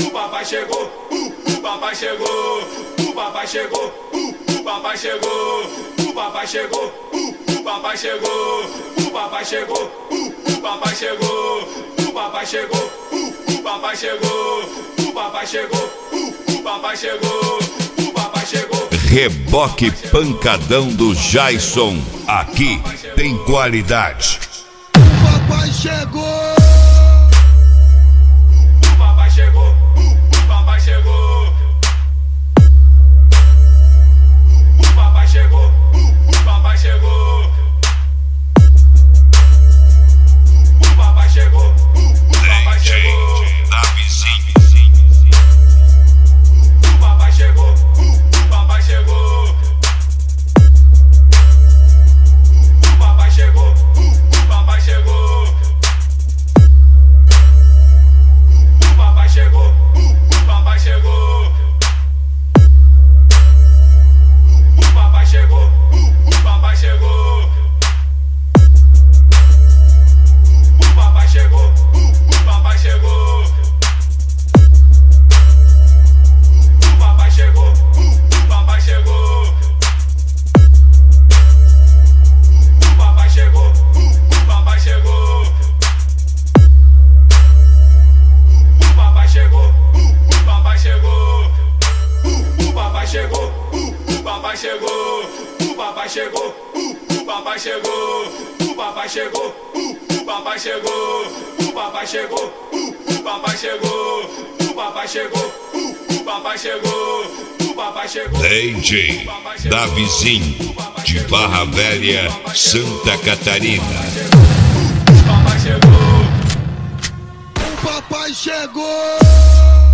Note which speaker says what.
Speaker 1: o papai chegou, o papai chegou, o papai chegou, o papai chegou, o papai chegou, o papai chegou, o papai chegou, o papai chegou, o papai chegou, o papai chegou, o papai chegou, o papai chegou, o papai chegou.
Speaker 2: Reboque pancadão do Jason, aqui tem qualidade.
Speaker 3: O papai chegou.
Speaker 1: O papai chegou, o papai chegou. O papai chegou, o papai chegou. O papai chegou, o papai chegou.
Speaker 2: Da vizinha.
Speaker 1: O papai chegou, o papai chegou. O papai chegou, o papai chegou. O papai chegou, o papai chegou. O papai chegou, o papai chegou. O papai chegou, o papai chegou. O papai chegou, o papai chegou. O papai chegou, o papai chegou. O papai chegou, o papai chegou. O papai chegou, o papai chegou. O papai chegou, o papai chegou. O papai chegou, o papai chegou. O papai chegou, o papai chegou. O papai chegou, o papai chegou. O papai chegou.
Speaker 2: DJ da vizinha de Barra Velha, Santa Catarina.
Speaker 1: O papai chegou.
Speaker 3: O papai chegou.